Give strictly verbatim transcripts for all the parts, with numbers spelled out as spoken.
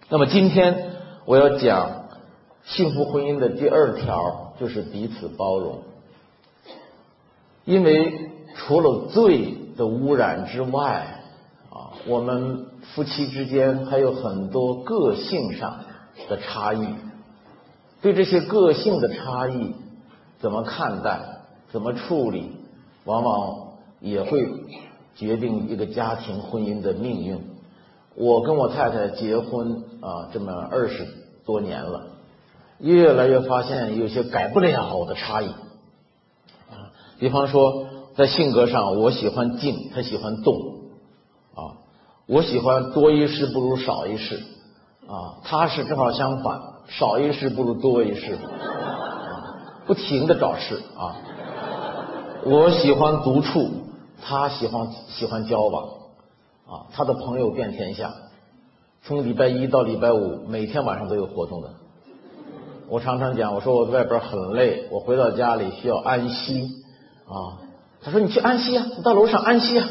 那么今天我要讲幸福婚姻的第二条，就是彼此包容。因为除了罪的污染之外啊，我们夫妻之间还有很多个性上的差异。对这些个性的差异怎么看待，怎么处理，往往也会决定一个家庭婚姻的命运。我跟我太太结婚啊，这么二十多年了，越来越发现有些改不了的差异啊。比方说，在性格上，我喜欢静，她喜欢动啊。我喜欢多一事不如少一事啊，她是正好相反，少一事不如多一事啊，不停的找事啊。我喜欢独处，她喜欢喜欢交往。啊，他的朋友遍天下，从礼拜一到礼拜五，每天晚上都有活动的。我常常讲，我说我在外边很累，我回到家里需要安息啊。他说你去安息啊，你到楼上安息啊。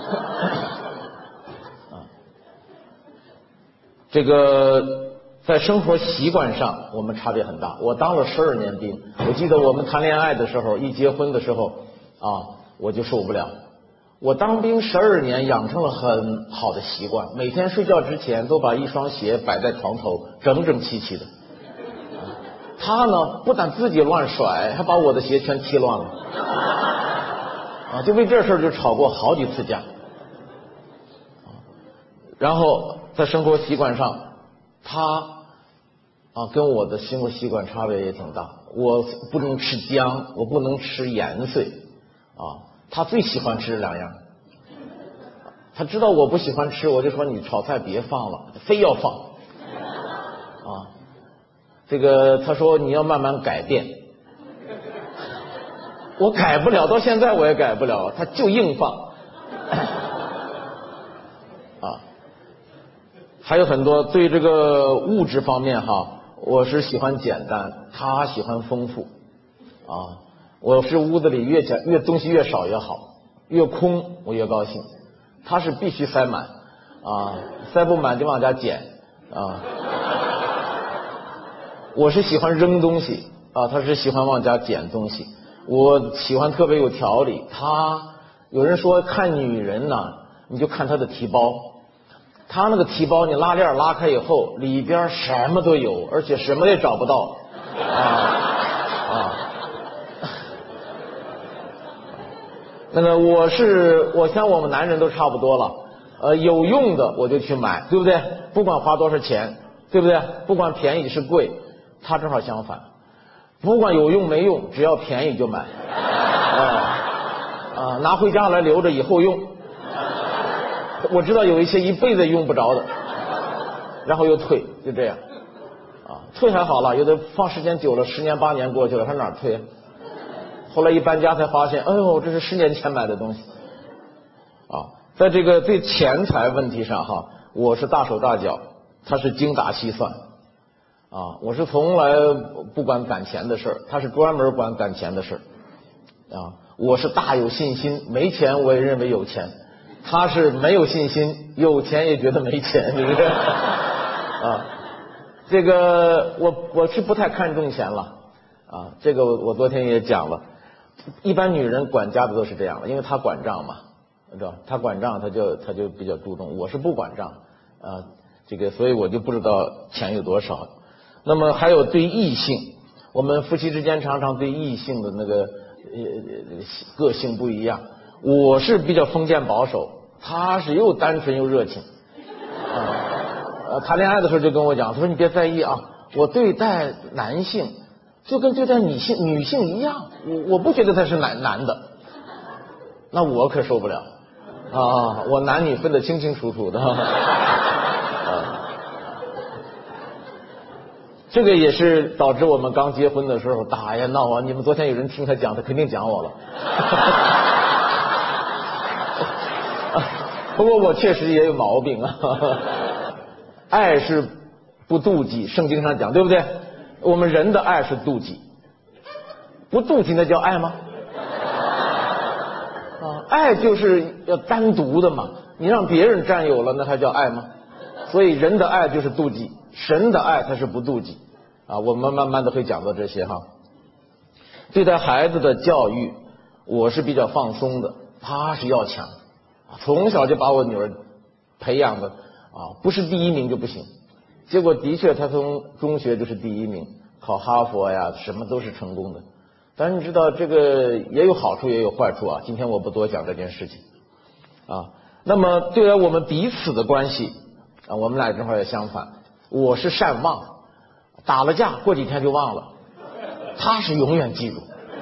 啊，这个在生活习惯上我们差别很大。我当了十二年兵，我记得我们谈恋爱的时候，一结婚的时候啊，我就受不了。我当兵十二年，养成了很好的习惯，每天睡觉之前都把一双鞋摆在床头，整整齐齐的。他呢，不但自己乱甩，还把我的鞋全踢乱了。啊，就为这事儿就吵过好几次架。然后在生活习惯上，他啊跟我的生活习惯差别也挺大。我不能吃姜，我不能吃盐碎啊。他最喜欢吃这两样，他知道我不喜欢吃，我就说你炒菜别放了，非要放啊。这个他说你要慢慢改变，我改不了，到现在我也改不了，他就硬放啊。还有很多对这个物质方面哈，我是喜欢简单，他喜欢丰富啊。我是屋子里越简越东西越少越好，越空我越高兴。他是必须塞满啊，塞不满就往家捡啊。我是喜欢扔东西啊，他是喜欢往家捡东西。我喜欢特别有条理，他有人说看女人呢，你就看她的提包，他那个提包你拉链拉开以后，里边什么都有，而且什么也找不到啊啊。那个我是我想我们男人都差不多了，呃，有用的我就去买，对不对？不管花多少钱，对不对？不管便宜是贵，他正好相反，不管有用没用，只要便宜就买，啊、呃、啊，拿回家来留着以后用。我知道有一些一辈子用不着的，然后又退，就这样，啊，退还好了，有的放时间久了，十年八年过去了，他哪儿退啊？后来一搬家才发现，哎呦，这是十年前买的东西啊！在这个对钱财问题上哈，我是大手大脚，他是精打细算啊！我是从来不管攒钱的事儿，他是专门管攒钱的事儿啊！我是大有信心，没钱我也认为有钱，他是没有信心，有钱也觉得没钱，对不对？啊，这个我我是不太看重钱了啊！这个我我昨天也讲了。一般女人管家的都是这样的，因为她管账嘛，知道？她管账，她就她就比较注重。我是不管账啊，这个所以我就不知道钱有多少。那么还有对异性，我们夫妻之间常常对异性的那个呃个性不一样。我是比较封建保守，他是又单纯又热情啊。呃，谈恋爱的时候就跟我讲，他说你别在意啊，我对待男性就跟对待女性女性一样，我我不觉得他是男男的，那我可受不了啊！我男女分得清清楚楚的。啊，这个也是导致我们刚结婚的时候打呀闹啊。你们昨天有人听他讲，他肯定讲我了。不过我确实也有毛病啊。爱是不妒忌，圣经上讲，对不对？我们人的爱是妒忌，不妒忌那叫爱吗？啊，爱就是要单独的嘛，你让别人占有了，那还叫爱吗？ 所以人的爱就是妒忌，神的爱他是不妒忌啊。我们慢慢的会讲到这些哈。对待孩子的教育，我是比较放松的，他是要强，从小就把我女儿培养的啊，不是第一名就不行。结果的确，他从中学就是第一名，考哈佛呀，什么都是成功的。但是你知道，这个也有好处，也有坏处啊。今天我不多讲这件事情啊。那么，对待我们彼此的关系啊，我们俩正好也相反。我是善忘，打了架过几天就忘了，他是永远记住。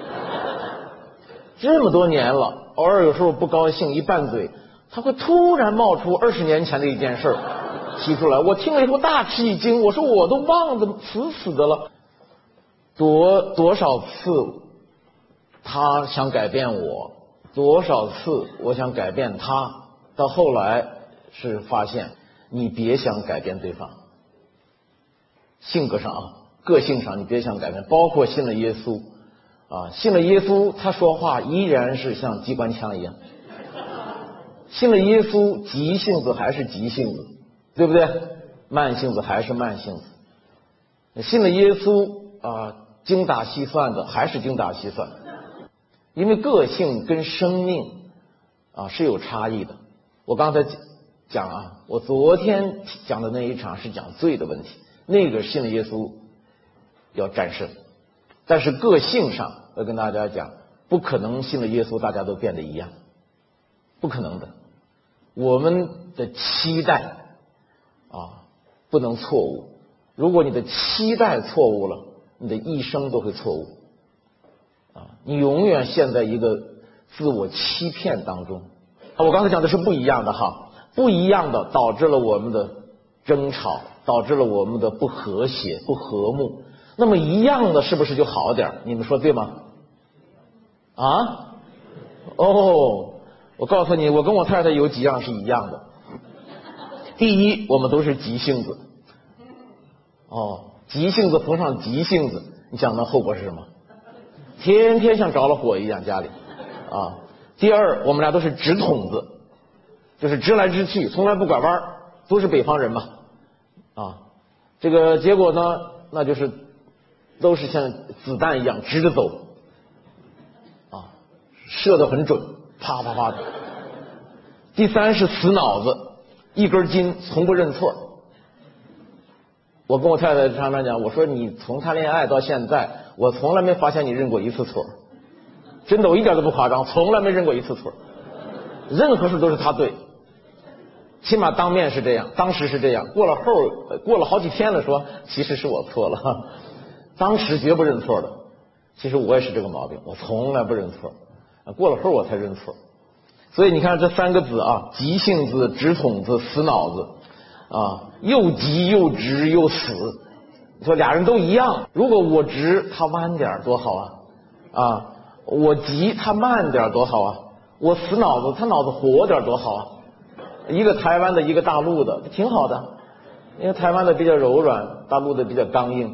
这么多年了，偶尔有时候不高兴，一拌嘴，他会突然冒出二十年前的一件事提出来，我听了以后大吃一惊，我说我都忘得死死的了。多多少次他想改变我，多少次我想改变他，到后来是发现你别想改变对方，性格上啊，个性上你别想改变，包括信了耶稣啊，信了耶稣他说话依然是像机关枪一样，信了耶稣急性子还是急性子，对不对？慢性子还是慢性子。信了耶稣啊，精打细算的还是精打细算，因为个性跟生命啊是有差异的。我刚才讲啊，我昨天讲的那一场是讲罪的问题，那个信了耶稣要战胜，但是个性上要跟大家讲，不可能信了耶稣大家都变得一样，不可能的。我们的期待啊不能错误，如果你的期待错误了，你的一生都会错误啊！你永远陷在一个自我欺骗当中。我刚才讲的是不一样的哈，不一样的导致了我们的争吵，导致了我们的不和谐、不和睦。那么一样的是不是就好点？你们说对吗？啊？哦，我告诉你，我跟我太太有几样是一样的。第一，我们都是急性子。哦。急性子碰上急性子，你想那后果是什么？天天像着了火一样家里啊。第二，我们俩都是直筒子，就是直来直去，从来不拐弯，都是北方人嘛啊。这个结果呢，那就是都是像子弹一样直着走啊，射得很准，啪啪啪的。第三是死脑子，一根筋，从不认错。我跟我太太常常讲，我说你从谈恋爱到现在，我从来没发现你认过一次错，真的，我一点都不夸张，从来没认过一次错，任何事都是他对，起码当面是这样，当时是这样，过了后过了好几天了，说其实是我错了，当时绝不认错的。其实我也是这个毛病，我从来不认错，过了后我才认错。所以你看这三个字啊，急性子、直筒子、死脑子。啊，又急又直又死，你说俩人都一样。如果我直，他弯点多好啊！啊，我急，他慢点多好啊！我死脑子，他脑子活点多好啊！一个台湾的，一个大陆的，挺好的。因为台湾的比较柔软，大陆的比较刚硬。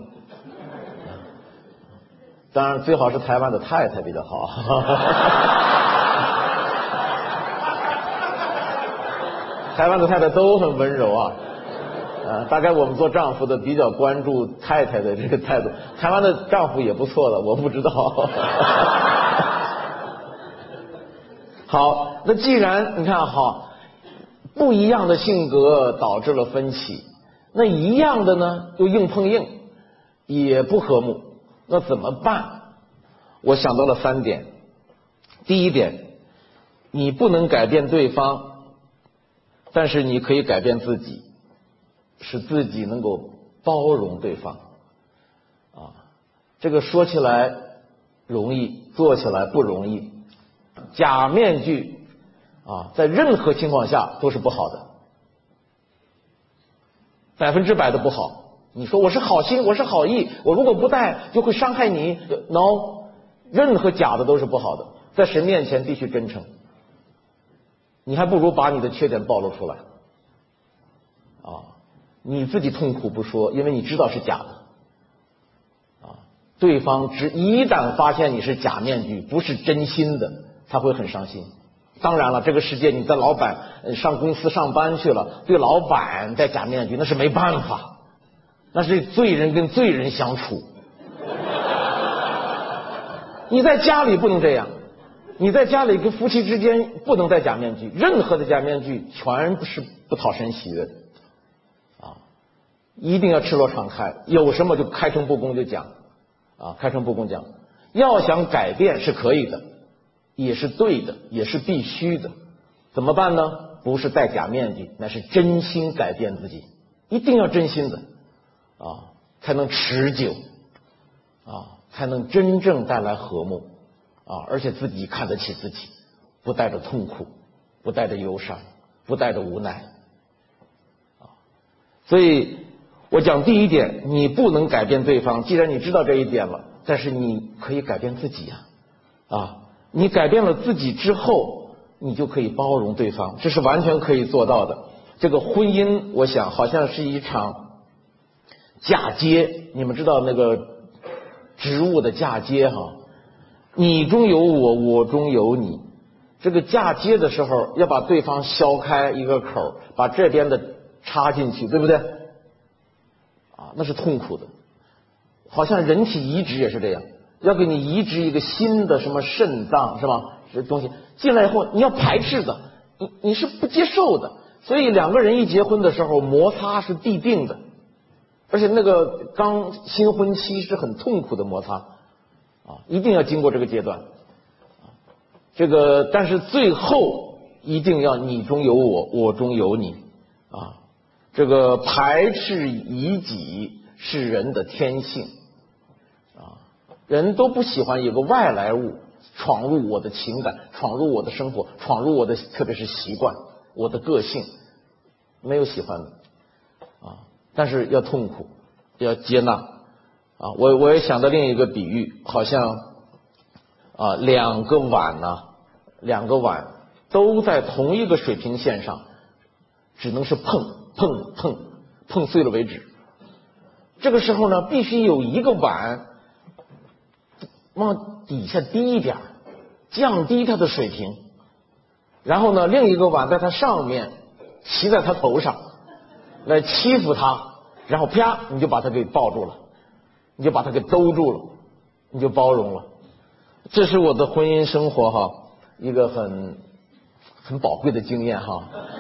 当然，最好是台湾的太太比较好。台湾的太太都很温柔啊。呃，大概我们做丈夫的比较关注太太的这个态度，台湾的丈夫也不错的，我不知道。好，那既然你看哈，不一样的性格导致了分歧，那一样的呢又硬碰硬，也不和睦，那怎么办？我想到了三点。第一点，你不能改变对方，但是你可以改变自己。使自己能够包容对方啊，这个说起来容易，做起来不容易。假面具啊，在任何情况下都是不好的，百分之百的不好。你说我是好心，我是好意，我如果不戴就会伤害你 ，no， 任何假的都是不好的，在神面前必须真诚。你还不如把你的缺点暴露出来啊。你自己痛苦不说，因为你知道是假的啊。对方只一旦发现你是假面具，不是真心的，他会很伤心当然了，这个世界你在老板上公司上班去了，对老板戴假面具那是没办法，那是罪人跟罪人相处。你在家里不能这样，你在家里跟夫妻之间不能戴假面具，任何的假面具全是不讨神喜悦的啊！一定要赤裸敞开，有什么就开诚布公就讲啊，开诚布公讲。要想改变是可以的，也是对的，也是必须的。怎么办呢？不是戴假面具，那是真心改变自己，一定要真心的啊，才能持久啊，才能真正带来和睦啊，而且自己看得起自己，不带着痛苦，不带着忧伤，不带着无奈啊。所以我讲第一点，你不能改变对方，既然你知道这一点了，但是你可以改变自己呀啊，啊，你改变了自己之后，你就可以包容对方，这是完全可以做到的。这个婚姻，我想好像是一场嫁接，你们知道那个植物的嫁接哈，你中有我，我中有你。这个嫁接的时候，要把对方削开一个口，把这边的插进去，对不对？啊，那是痛苦的。好像人体移植也是这样，要给你移植一个新的什么肾脏是吧？这东西进来以后，你要排斥的，你你是不接受的。所以两个人一结婚的时候，摩擦是必定的。而且那个刚新婚期是很痛苦的摩擦啊，一定要经过这个阶段啊。这个但是最后一定要你中有我，我中有你啊。这个排斥异己是人的天性啊，人都不喜欢有个外来物闯入我的情感，闯入我的生活，闯入我的特别是习惯，我的个性，没有喜欢的啊。但是要痛苦，要接纳啊！我我也想到另一个比喻，好像啊两个碗呢、啊，两个碗都在同一个水平线上，只能是碰碰碰碰碎了为止。这个时候呢，必须有一个碗往底下低一点，降低它的水平，然后呢，另一个碗在它上面，骑在它头上。来欺负他，然后啪，你就把他给抱住了，你就把他给兜住了，你就包容了。这是我的婚姻生活哈，一个很很宝贵的经验哈。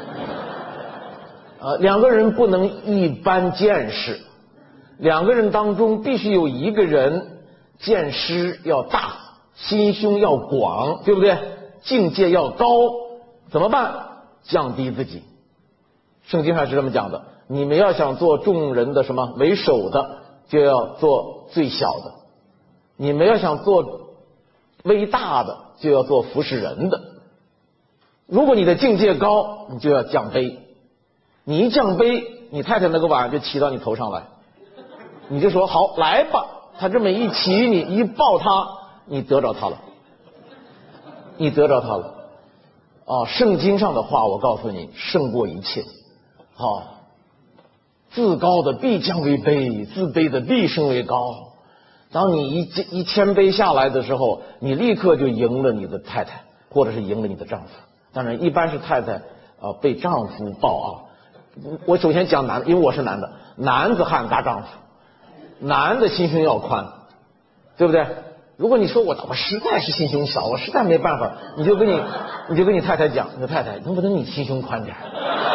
呃，两个人不能一般见识，两个人当中必须有一个人见识要大，心胸要广，对不对？境界要高，怎么办？降低自己。圣经上是这么讲的。你们要想做众人的什么为首的，就要做最小的；你们要想做微大的，就要做服侍人的。如果你的境界高，你就要降卑。你一降卑，你太太那个碗就骑到你头上来，你就说好来吧。他这么一骑你，一抱他，你得着他了，你得着他了。啊，圣经上的话，我告诉你，胜过一切。好。自高的必降为卑，自卑的必升为高。当你一一谦卑下来的时候，你立刻就赢了你的太太，或者是赢了你的丈夫。当然，一般是太太啊、呃、被丈夫抱啊。我首先讲男的，因为我是男的，男子汉大丈夫，男的心胸要宽，对不对？如果你说我我实在是心胸小，我实在没办法，你就跟你你就跟你太太讲，你说太太能不能你心胸宽点？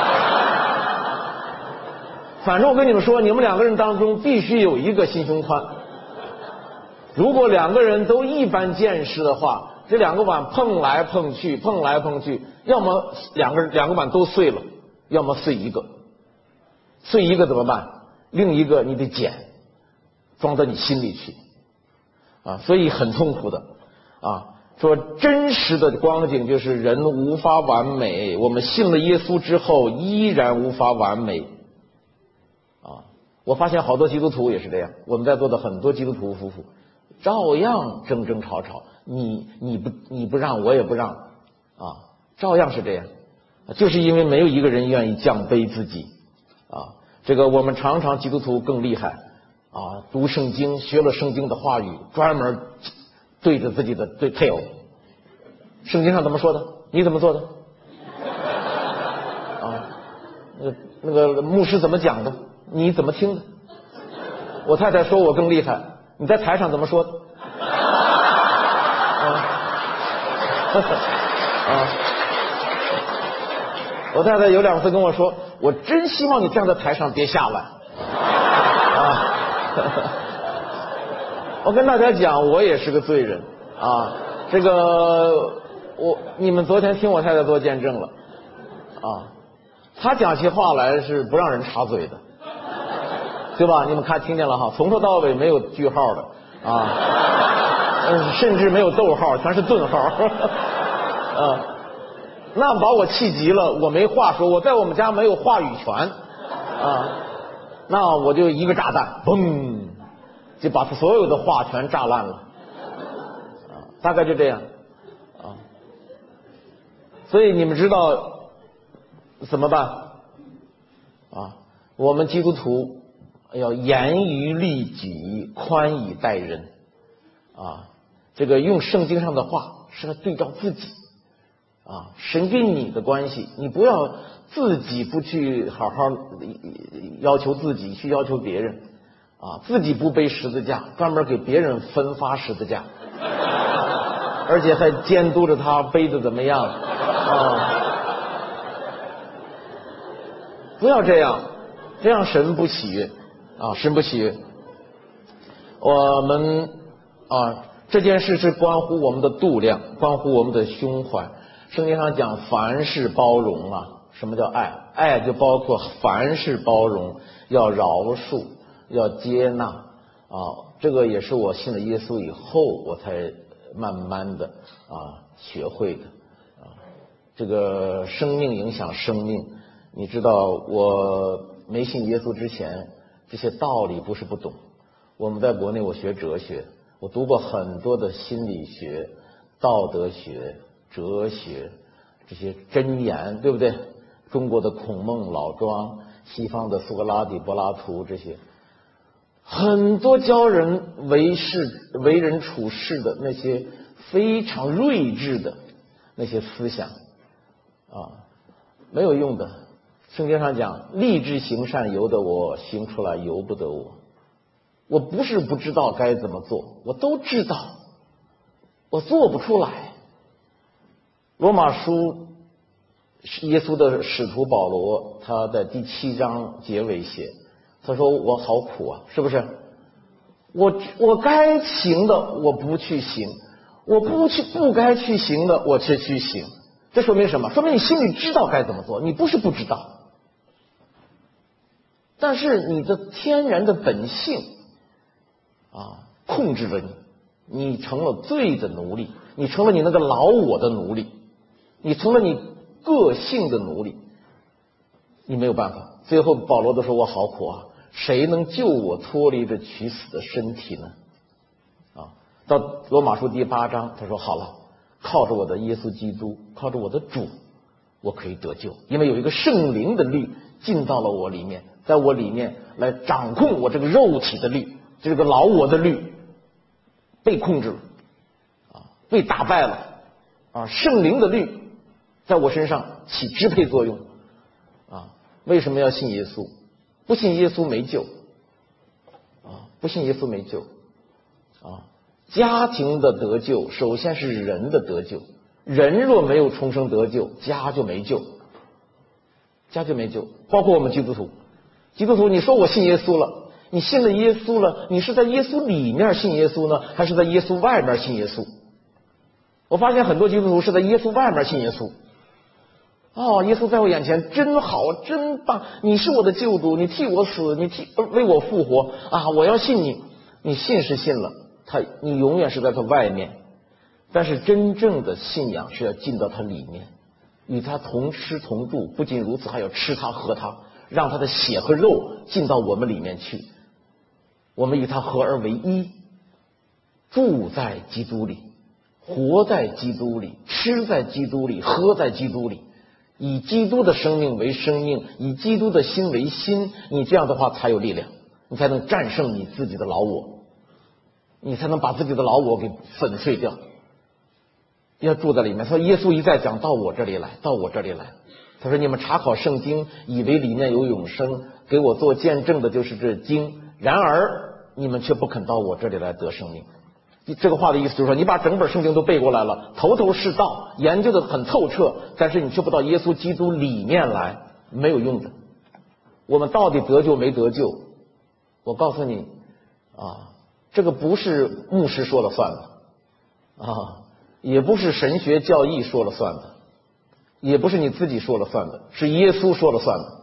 反正我跟你们说，你们两个人当中必须有一个心胸宽。如果两个人都一般见识的话，这两个碗碰来碰去，碰来碰去，要么两个两个碗都碎了，要么碎一个。碎一个怎么办？另一个你得捡，装到你心里去啊，所以很痛苦的啊。说真实的光景就是人无法完美，我们信了耶稣之后依然无法完美。我发现好多基督徒也是这样，我们在座的很多基督徒夫妇照样争争吵吵，你你不你不让我也不让啊，照样是这样，就是因为没有一个人愿意降卑自己啊。这个我们常常基督徒更厉害啊，读圣经学了圣经的话语，专门对着自己的对配偶。圣经上怎么说的？ 你怎么做的？啊，那个那个牧师怎么讲的？你怎么听的？我太太说我更厉害，你在台上怎么说的？啊，啊，我太太有两次跟我说，我真希望你站在台上别下来。啊，我跟大家讲，我也是个罪人啊。这个我你们昨天听我太太做见证了啊，她讲起话来是不让人插嘴的。对吧？你们看听见了哈，从头到尾没有句号的啊，嗯，甚至没有逗号，全是顿号，啊，那把我气急了，我没话说，我在我们家没有话语权啊，那我就一个炸弹，嘣，就把他所有的话全炸烂了，啊，大概就这样啊，所以你们知道怎么办啊？我们基督徒要严于律己，宽以待人啊！这个用圣经上的话是要对照自己啊，神跟你的关系，你不要自己不去好好要求自己，去要求别人啊，自己不背十字架，专门给别人分发十字架，而且还监督着他背的怎么样啊！不要这样，这样神不喜悦。啊，神不喜悦。我们啊，这件事是关乎我们的度量，关乎我们的胸怀。圣经上讲，凡事包容啊。什么叫爱？爱就包括凡事包容，要饶恕，要接纳啊。这个也是我信了耶稣以后，我才慢慢的啊学会的啊。这个生命影响生命，你知道，我没信耶稣之前，这些道理不是不懂。我们在国内我学哲学，我读过很多的心理学、道德学、哲学这些箴言，对不对？中国的孔孟老庄，西方的苏格拉底、柏拉图，这些很多教人为事、为人处事的那些非常睿智的那些思想啊，没有用的。圣经上讲，立志行善由得我，行出来由不得我。我不是不知道该怎么做，我都知道，我做不出来。罗马书耶稣的使徒保罗，他在第七章结尾写，他说我好苦啊，是不是？我我该行的我不去行，我不去不该去行的我却去行。这说明什么？说明你心里知道该怎么做，你不是不知道。但是你的天然的本性啊，控制着你，你成了罪的奴隶，你成了你那个老我的奴隶，你成了你个性的奴隶，你没有办法。最后保罗都说我好苦啊，谁能救我脱离这取死的身体呢？啊，到罗马书第八章，他说好了，靠着我的耶稣基督，靠着我的主，我可以得救，因为有一个圣灵的律进到了我里面，在我里面来掌控我这个肉体的律，这个老我的律被控制了啊，被打败了啊，圣灵的律在我身上起支配作用啊。为什么要信耶稣？不信耶稣没救啊，不信耶稣没救啊。家庭的得救首先是人的得救，人若没有重生得救，家就没救，家就没救。包括我们基督徒，基督徒你说我信耶稣了，你信了耶稣了，你是在耶稣里面信耶稣呢，还是在耶稣外面信耶稣？我发现很多基督徒是在耶稣外面信耶稣。哦，耶稣在我眼前真好，真棒，你是我的救主，你替我死，你替为我复活啊！我要信你。你信是信了，他你永远是在他外面，但是真正的信仰是要进到他里面，与他同吃同住，不仅如此，还要吃他喝他，让他的血和肉进到我们里面去，我们与他合而为一，住在基督里，活在基督里，吃在基督里，喝在基督里，以基督的生命为生命，以基督的心为心，你这样的话才有力量，你才能战胜你自己的老我，你才能把自己的老我给粉碎掉。 要住在里面。所以耶稣一再讲到我这里来，到我这里来。他说你们查考圣经，以为里面有永生，给我做见证的就是这经，然而你们却不肯到我这里来得生命。这个话的意思就是说，你把整本圣经都背过来了，头头是道，研究的很透彻，但是你却不到耶稣基督里面来，没有用的。我们到底得救没得救？我告诉你啊，这个不是牧师说了算的啊，也不是神学教义说了算的，也不是你自己说了算的，是耶稣说了算的。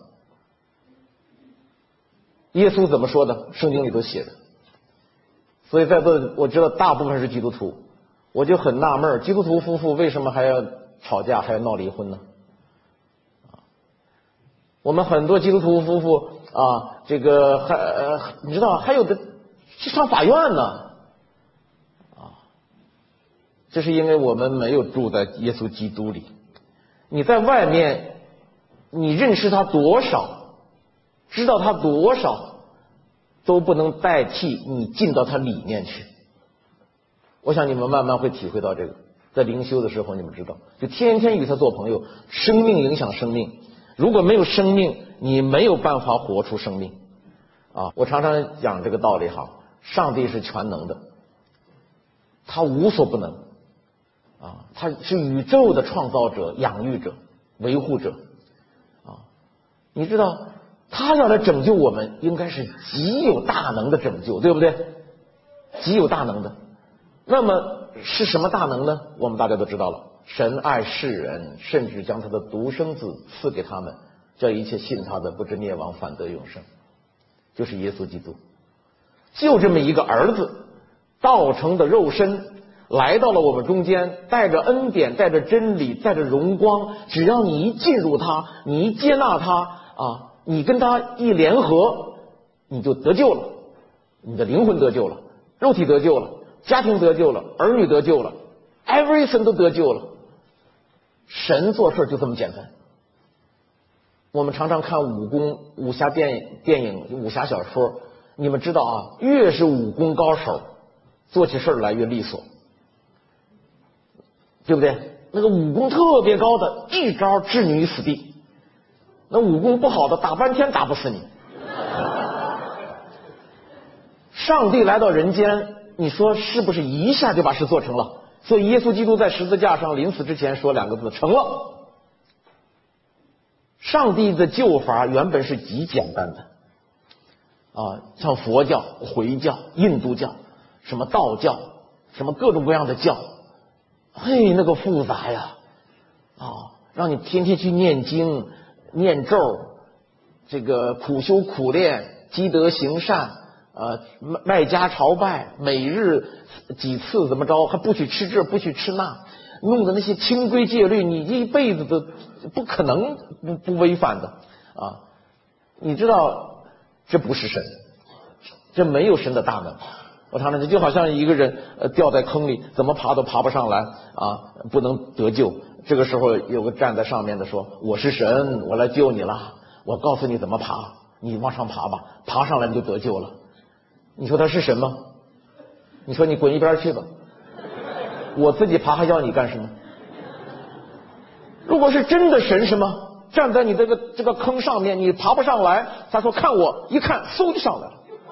耶稣怎么说的？圣经里都写的。所以在座我知道大部分是基督徒，我就很纳闷，基督徒夫妇为什么还要吵架，还要闹离婚呢？我们很多基督徒夫妇啊，这个还呃，你知道还有的去上法院呢啊，这是因为我们没有住在耶稣基督里。你在外面，你认识他多少，知道他多少，都不能代替你进到他里面去。我想你们慢慢会体会到这个，在灵修的时候，你们知道，就天天与他做朋友，生命影响生命。如果没有生命，你没有办法活出生命啊！我常常讲这个道理哈，上帝是全能的，他无所不能啊，他是宇宙的创造者、养育者、维护者啊！你知道，他要来拯救我们，应该是极有大能的拯救，对不对？极有大能的。那么是什么大能呢？我们大家都知道了。神爱世人，甚至将他的独生子赐给他们，叫一切信他的不至灭亡，反得永生。就是耶稣基督，就这么一个儿子，道成的肉身，来到了我们中间，带着恩典，带着真理，带着荣光。只要你一进入他，你一接纳他啊，你跟他一联合，你就得救了，你的灵魂得救了，肉体得救了，家庭得救了，儿女得救了， everything 都得救了。神做事就这么简单。我们常常看武功武侠电影电影武侠小说，你们知道啊，越是武功高手做起事来越利索，对不对？那个武功特别高的一招置你于死地，那武功不好的打半天打不死你。上帝来到人间，你说是不是一下就把事做成了？所以耶稣基督在十字架上临死之前说两个字：成了。上帝的救法原本是极简单的啊，像佛教、回教、印度教、什么道教、什么各种各样的教，嘿，那个复杂呀啊，让你天天去念经、念咒，这个苦修苦练、积德行善。呃，卖家朝拜，每日几次怎么着，还不许吃这不许吃那，弄的那些清规戒律，你一辈子都不可能不不违反的啊！你知道这不是神，这没有神的大能。我常常就好像一个人呃掉在坑里，怎么爬都爬不上来啊，不能得救。这个时候有个站在上面的说：“我是神，我来救你了，我告诉你怎么爬，你往上爬吧，爬上来你就得救了。”你说他是神吗？你说你滚一边去吧，我自己爬还要你干什么？如果是真的神，什么站在你这个这个坑上面，你爬不上来，他说看我，一看嗖就上来了。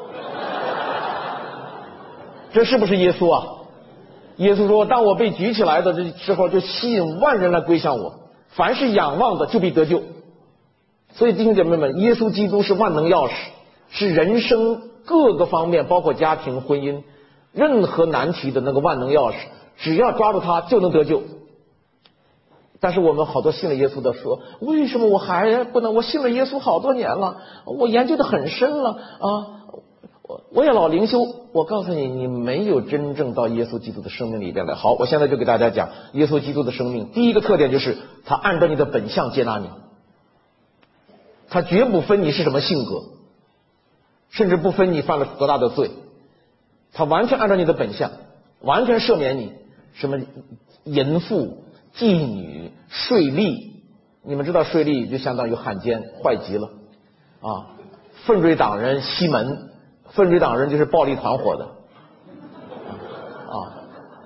这是不是耶稣啊？耶稣说，当我被举起来的这时候，就吸引万人来归向我，凡是仰望的就必得救。所以弟兄姐妹们，耶稣基督是万能钥匙，是人生各个方面，包括家庭、婚姻，任何难题的那个万能钥匙，只要抓住它就能得救。但是我们好多信了耶稣的说，为什么我还不能？我信了耶稣好多年了，我研究的很深了啊，我我也老灵修。我告诉你，你没有真正到耶稣基督的生命里边来。好，我现在就给大家讲耶稣基督的生命。第一个特点就是他按照你的本相接纳你，他绝不分你是什么性格，甚至不分你犯了多大的罪，他完全按照你的本相，完全赦免你。什么淫妇、妓女、税吏，你们知道税吏就相当于汉奸，坏极了啊！奋锐党人西门，奋锐党人就是暴力团伙的啊，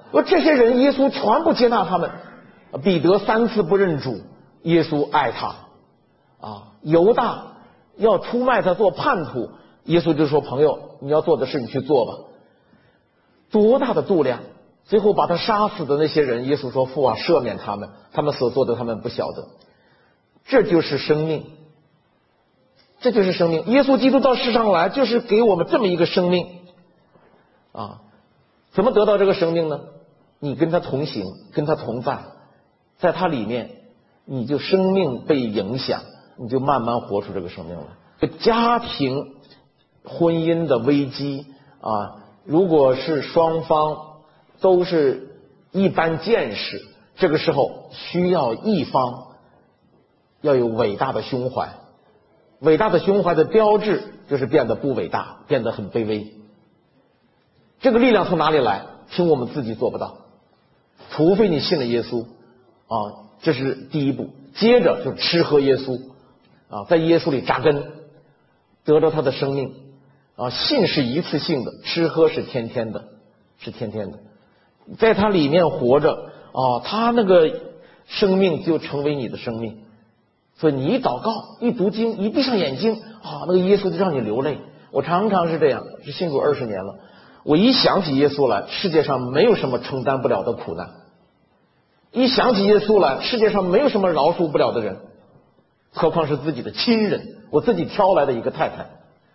说这些人耶稣全部接纳他们。彼得三次不认主，耶稣爱他啊。犹大要出卖他做叛徒，耶稣就说朋友，你要做的事你去做吧。多大的度量，最后把他杀死的那些人，耶稣说父啊，赦免他们，他们所做的他们不晓得。这就是生命，这就是生命。耶稣基督到世上来就是给我们这么一个生命啊。怎么得到这个生命呢？你跟他同行，跟他同在，在他里面你就生命被影响，你就慢慢活出这个生命来。家庭婚姻的危机啊，如果是双方都是一般见识，这个时候需要一方要有伟大的胸怀。伟大的胸怀的标志就是变得不伟大，变得很卑微。这个力量从哪里来？凭我们自己做不到，除非你信了耶稣啊，这是第一步。接着就吃喝耶稣啊，在耶稣里扎根，得着他的生命啊。信是一次性的，吃喝是天天的，是天天的，在他里面活着啊，他那个生命就成为你的生命。所以你一祷告，一读经，一闭上眼睛啊，那个耶稣就让你流泪。我常常是这样，是信主二十年了，我一想起耶稣来，世界上没有什么承担不了的苦难。一想起耶稣来，世界上没有什么饶恕不了的人，何况是自己的亲人，我自己挑来的一个太太。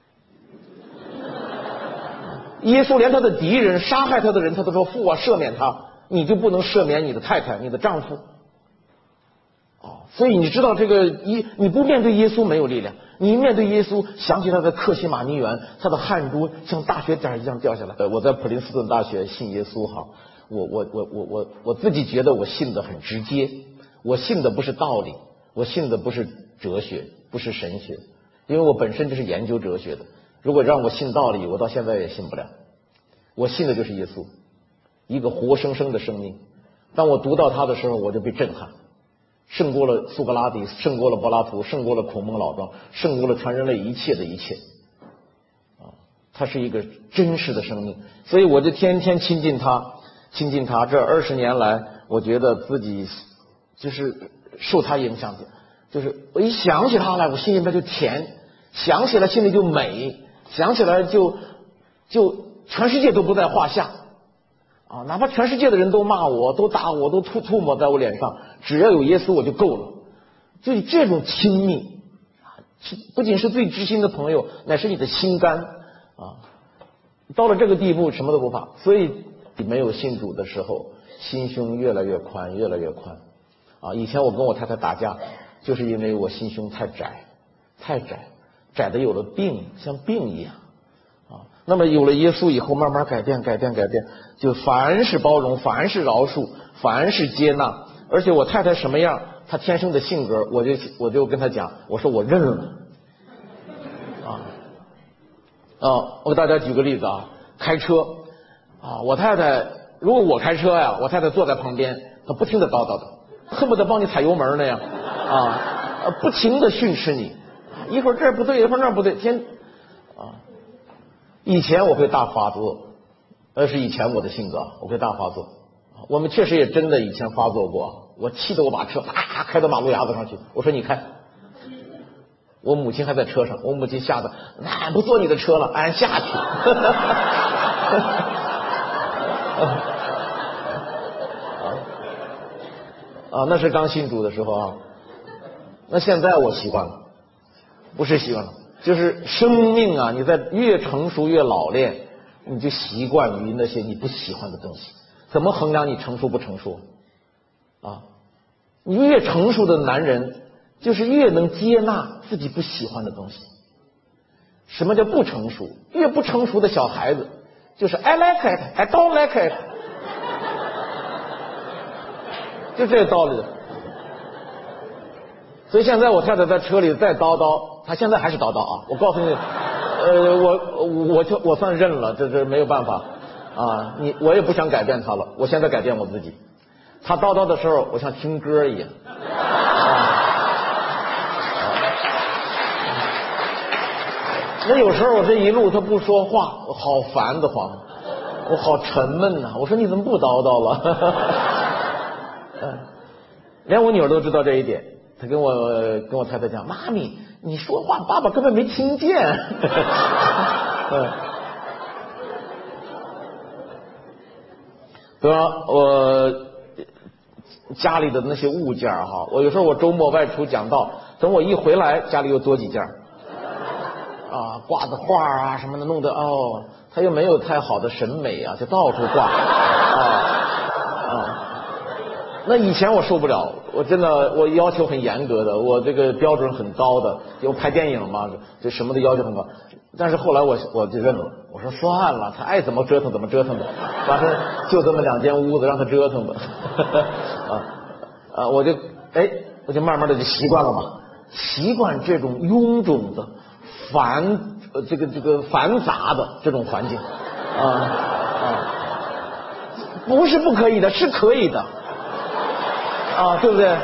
耶稣连他的敌人，杀害他的人，他都说父啊，赦免他，你就不能赦免你的太太，你的丈夫？哦，所以你知道这个一，你不面对耶稣没有力量，你一面对耶稣，想起他的克西马尼园，他的汗珠像大雪点一样掉下来。我在普林斯顿大学信耶稣哈，我我我我我我自己觉得我信的很直接，我信的不是道理，我信的不是哲学，不是神学，因为我本身就是研究哲学的。如果让我信道理，我到现在也信不了。我信的就是耶稣，一个活生生的生命。当我读到他的时候，我就被震撼，胜过了苏格拉底，胜过了柏拉图，胜过了孔孟老庄，胜过了全人类一切的一切啊！他是一个真实的生命，所以我就天天亲近他，亲近他。这二十年来，我觉得自己就是受他影响的，就是我一想起他来，我心里面就甜，想起来心里就美，想起来就就全世界都不在话下啊！哪怕全世界的人都骂我，都打我，都吐吐沫在我脸上，只要有耶稣我就够了。就这种亲密啊，不仅是最知心的朋友，乃是你的心肝啊！到了这个地步，什么都不怕。所以没有信主的时候，心胸越来越宽，越来越宽啊！以前我跟我太太打架，就是因为我心胸太窄，太窄，窄的有了病，像病一样。啊，那么有了耶稣以后，慢慢改变，改变，改变，就凡是包容，凡是饶恕，凡是接纳。而且我太太什么样，她天生的性格，我就我就跟她讲，我说我认了。啊啊，我给大家举个例子啊，开车啊，我太太如果我开车呀，我太太坐在旁边，她不停的叨叨的，恨不得帮你踩油门那样啊，不停的训斥你，一会儿这儿不对，一会儿那儿不对，天啊。以前我会大发作，那是以前我的性格，我会大发作。我们确实也真的以前发作过，我气得我把车啪开到马路牙子上去，我说你开。我母亲还在车上，我母亲吓得，俺不坐你的车了，俺下去。啊，那是刚信主的时候啊。那现在我习惯了，不是习惯了。就是生命啊，你在越成熟越老练，你就习惯于那些你不喜欢的东西。怎么衡量你成熟不成熟啊？你越成熟的男人，就是越能接纳自己不喜欢的东西。什么叫不成熟？越不成熟的小孩子，就是 I like it, I don't like it， 就这个道理。所以现在我太太在车里再叨叨，她现在还是叨叨啊！我告诉你，呃，我我就我算认了，这这没有办法啊！你我也不想改变她了，我现在改变我自己。她叨叨的时候，我像听歌一样。啊、那有时候我这一路她不说话，我好烦得慌我好沉闷呐、啊！我说你怎么不叨叨了？嗯，连我女儿都知道这一点。她跟我跟我太太讲：“妈咪，你说话爸爸根本没听见。”嗯，对吧？我家里的那些物件哈，我有时候我周末外出讲道，等我一回来，家里又多几件啊，挂的画啊什么的，弄得哦，他又没有太好的审美啊，就到处挂啊啊。那以前我受不了，我真的我要求很严格的，我这个标准很高的，就拍电影嘛，就什么的要求很高。但是后来我我就认了，我说算了，他爱怎么折腾怎么折腾的，反正就这么两间屋子让他折腾吧。啊啊，我就哎，我就慢慢的就习惯了嘛，习惯这种臃肿的繁呃这个这个繁杂的这种环境啊啊，不是不可以的，是可以的。啊，对不对？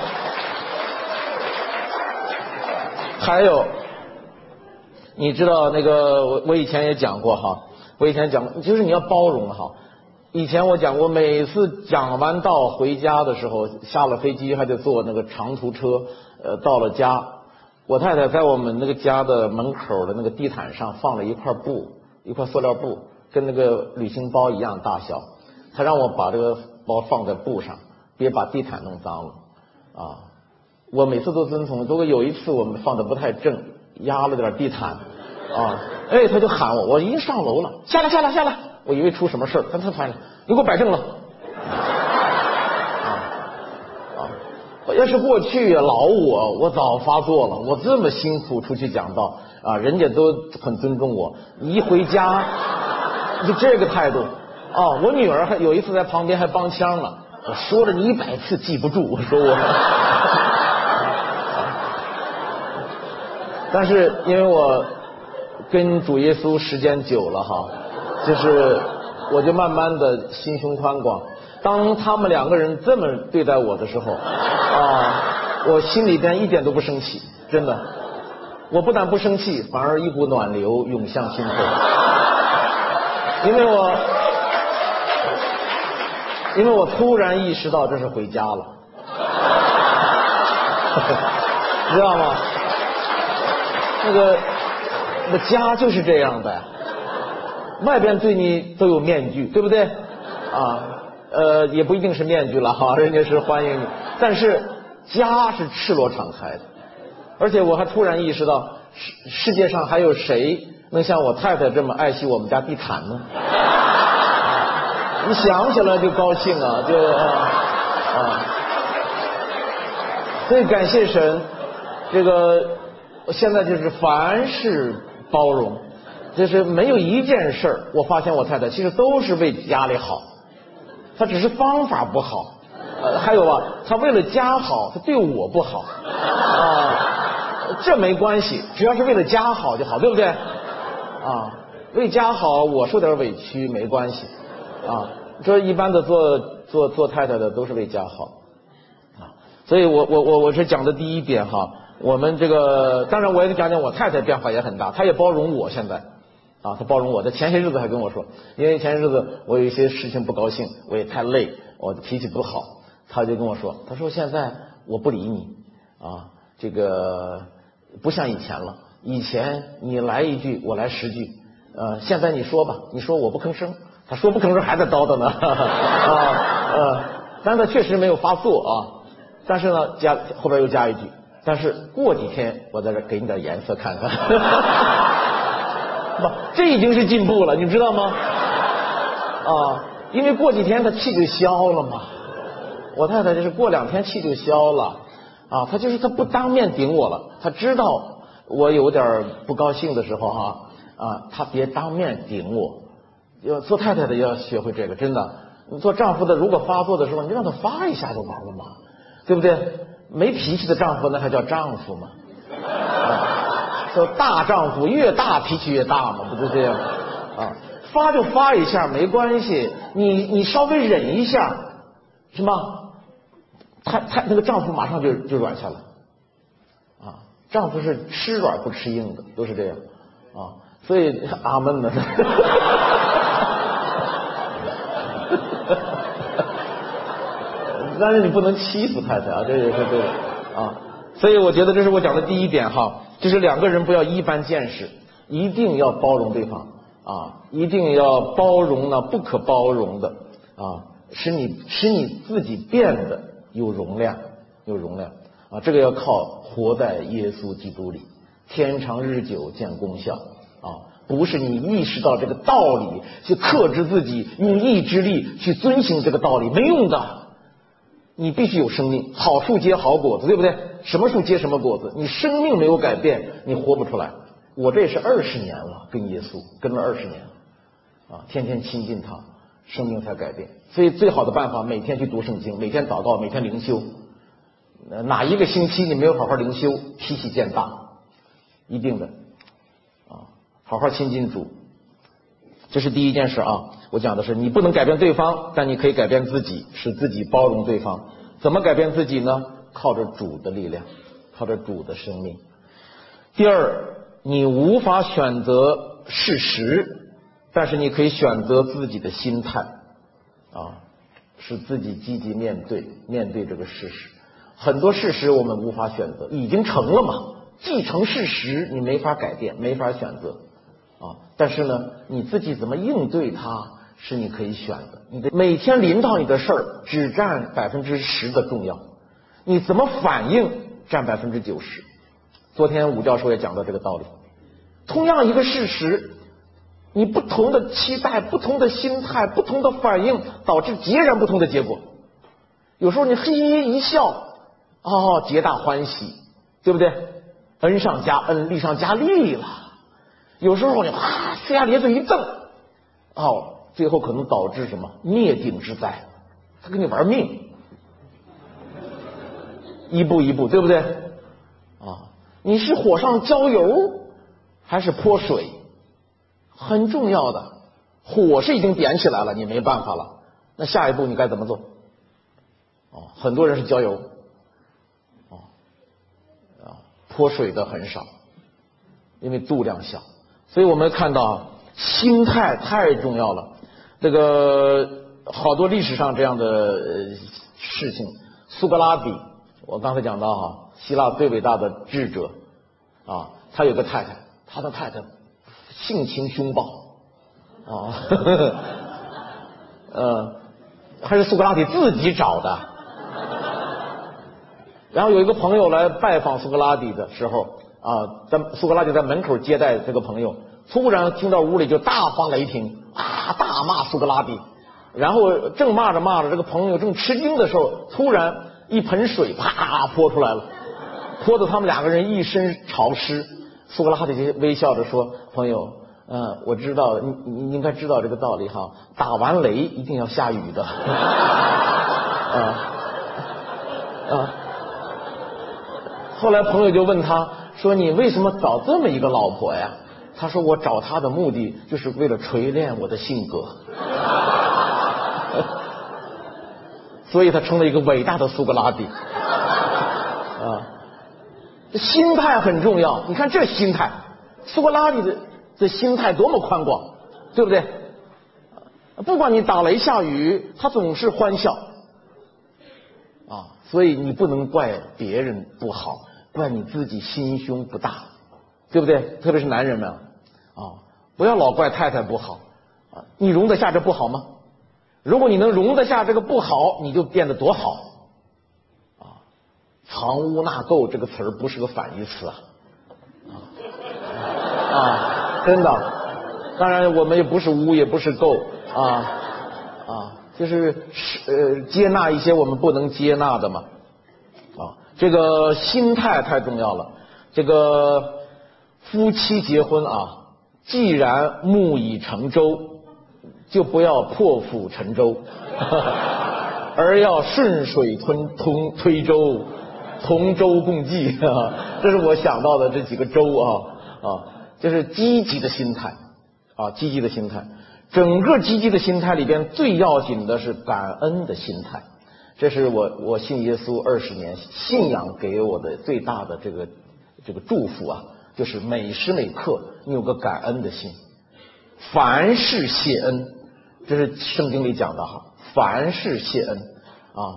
还有，你知道那个我我以前也讲过哈，我以前讲过，就是你要包容哈。以前我讲过，每次讲完道回家的时候，下了飞机还得坐那个长途车，呃，到了家，我太太在我们那个家的门口的那个地毯上放了一块布，一块塑料布，跟那个旅行包一样大小，她让我把这个包放在布上。别把地毯弄脏了啊！我每次都遵从，不过有一次我们放的不太正，压了点地毯啊，哎，他就喊我，我一上楼了，下来下来下来，我以为出什么事儿，他他反正你给我摆正了啊啊！要是过去老我，我早发作了，我这么辛苦出去讲道啊，人家都很尊重我，一回家就这个态度啊！我女儿还有一次在旁边还帮腔了。我说了你一百次记不住，我说我，但是因为我跟主耶稣时间久了哈，就是我就慢慢的心胸宽广。当他们两个人这么对待我的时候啊，我心里边一点都不生气，真的，我不但不生气，反而一股暖流涌向心头，因为我。因为我突然意识到这是回家了，知道吗？那个，那家就是这样的，外边对你都有面具，对不对？啊，呃，也不一定是面具了哈，人家是欢迎你，但是家是赤裸敞开的，而且我还突然意识到，世世界上还有谁能像我太太这么爱惜我们家地毯呢？你想起来就高兴啊，就啊啊！所以感谢神，这个现在就是凡事包容，就是没有一件事儿，我发现我太太其实都是为家里好，她只是方法不好，呃，还有啊，她为了家好，她对我不好啊，这没关系，只要是为了家好就好，对不对？啊，为家好，我受点委屈没关系。啊，说一般的做做做太太的都是为家好啊，所以我我我我是讲的第一点哈，我们这个当然我也讲讲我太太变化也很大，她也包容我现在啊，她包容我，她前些日子还跟我说，因为前些日子我有一些事情不高兴，我也太累，我的脾气不好，她就跟我说，她说现在我不理你啊，这个不像以前了，以前你来一句我来十句，呃，现在你说吧，你说我不吭声。他说不吭声还在叨叨呢，啊呃，但是他确实没有发作啊，但是呢加后边又加一句，但是过几天我在这给你点颜色看看，不，这已经是进步了，你知道吗？啊，因为过几天他气就消了嘛，我太太就是过两天气就消了啊，他就是他不当面顶我了，他知道我有点不高兴的时候哈啊，他别当面顶我。要做太太的要学会这个，真的。你做丈夫的，如果发作的时候，你就让他发一下就完了嘛，对不对？没脾气的丈夫那还叫丈夫吗？啊，说大丈夫越大脾气越大嘛，不就这样啊？发就发一下没关系，你你稍微忍一下，是吗？他他那个丈夫马上就就软下来啊。丈夫是吃软不吃硬的，都是这样啊。所以阿门呢。 但是你不能欺负太太啊，这也是对的啊。所以我觉得这是我讲的第一点哈，就是两个人不要一般见识，一定要包容对方啊，一定要包容呢不可包容的啊，使你使你自己变得有容量，有容量啊，这个要靠活在耶稣基督里，天长日久见功效啊，不是你意识到这个道理去克制自己，用意志力去遵行这个道理，没用的。你必须有生命，好树结好果子，对不对？什么树结什么果子，你生命没有改变，你活不出来。我这也是二十年了，跟耶稣跟了二十年啊，天天亲近他，生命才改变。所以最好的办法，每天去读圣经，每天祷告，每天灵修。哪一个星期你没有好好灵修，脾气见大，一定的啊，好好亲近主，这是第一件事啊。我讲的是你不能改变对方，但你可以改变自己，使自己包容对方。怎么改变自己呢？靠着主的力量，靠着主的生命。第二，你无法选择事实，但是你可以选择自己的心态啊，使自己积极面对面对这个事实。很多事实我们无法选择，已经成了嘛，既成事实，你没法改变，没法选择啊。但是呢，你自己怎么应对它是你可以选的。你的每天临到你的事儿只占百分之十的重要，你怎么反应占百分之九十。昨天武教授也讲到这个道理。同样一个事实，你不同的期待、不同的心态、不同的反应，导致截然不同的结果。有时候你嘿嘿一笑，哦，皆大欢喜，对不对？恩上加恩，利上加利了。有时候你啪呲牙咧嘴一瞪，哦，最后可能导致什么灭顶之灾，他跟你玩命，一步一步，对不对？啊，你是火上浇油还是泼水，很重要的。火是已经点起来了，你没办法了，那下一步你该怎么做？哦，很多人是浇油，哦，啊，泼水的很少，因为度量小。所以我们看到啊，心态太重要了。这个好多历史上这样的事情，苏格拉底，我刚才讲到哈，希腊最伟大的智者啊，他有个太太，他的太太性情凶暴啊，呵呵呃，还是苏格拉底自己找的。然后有一个朋友来拜访苏格拉底的时候啊，在苏格拉底在门口接待这个朋友，突然听到屋里就大发雷霆啊，大骂苏格拉底。然后正骂着骂着，这个朋友正吃惊的时候，突然一盆水啪泼出来了，泼得他们两个人一身潮湿。苏格拉底就微笑着说：“朋友，嗯，我知道你你应该知道这个道理哈，打完雷一定要下雨的。”啊啊！后来朋友就问他说：“你为什么找这么一个老婆呀？”他说：“我找她的目的就是为了锤炼我的性格。”所以他成了一个伟大的苏格拉底啊！心态很重要，你看这心态，苏格拉底的这心态多么宽广，对不对？不管你打雷下雨，他总是欢笑啊！所以你不能怪别人不好，怪你自己心胸不大，对不对？特别是男人们啊，不要老怪太太不好啊，你容得下这不好吗？如果你能容得下这个不好，你就变得多好啊！藏污纳垢这个词儿不是个反义词啊啊，真的。当然我们也不是污也不是垢啊啊，就是呃接纳一些我们不能接纳的嘛啊，这个心态太重要了。这个夫妻结婚啊，既然木已成舟，就不要破釜沉舟，而要顺水吞通推舟，同舟共济啊！这是我想到的这几个舟啊啊，就是积极的心态啊，积极的心态。整个积极的心态里边，最要紧的是感恩的心态。这是我我信耶稣二十年，信仰给我的最大的这个这个祝福啊，就是每时每刻你有个感恩的心，凡事谢恩。这是圣经里讲的哈，凡事谢恩啊，